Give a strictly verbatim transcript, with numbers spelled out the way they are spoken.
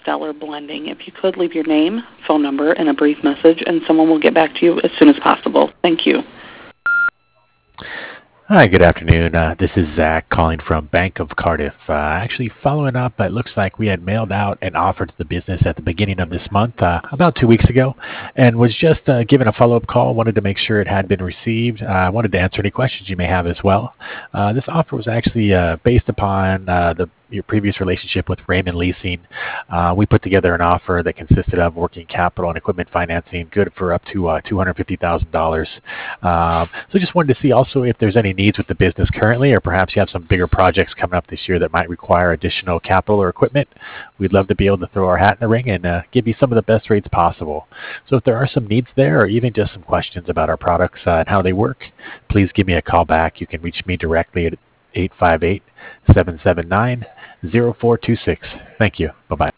Stellar Blending. If you could leave your name, phone number, and a brief message, and someone will get back to you as soon as possible. Thank you. Hi, good afternoon. Uh, this is Zach calling from Bank of Cardiff. Uh, actually, following up, it looks like we had mailed out an offer to the business at the beginning of this month, uh, about two weeks ago, and was just uh, given a follow-up call. Wanted to make sure it had been received. I uh, wanted to answer any questions you may have as well. Uh, this offer was actually uh, based upon uh, the your previous relationship with Raymond Leasing. Uh, we put together an offer that consisted of working capital and equipment financing, good for up to uh, two hundred fifty thousand dollars. Um, so just wanted to see also if there's any needs with the business currently, or perhaps you have some bigger projects coming up this year that might require additional capital or equipment. We'd love to be able to throw our hat in the ring and uh, give you some of the best rates possible. So if there are some needs there, or even just some questions about our products uh, and how they work, please give me a call back. You can reach me directly at eight five eight, seven seven nine, zero four two six. Thank you. Bye-bye.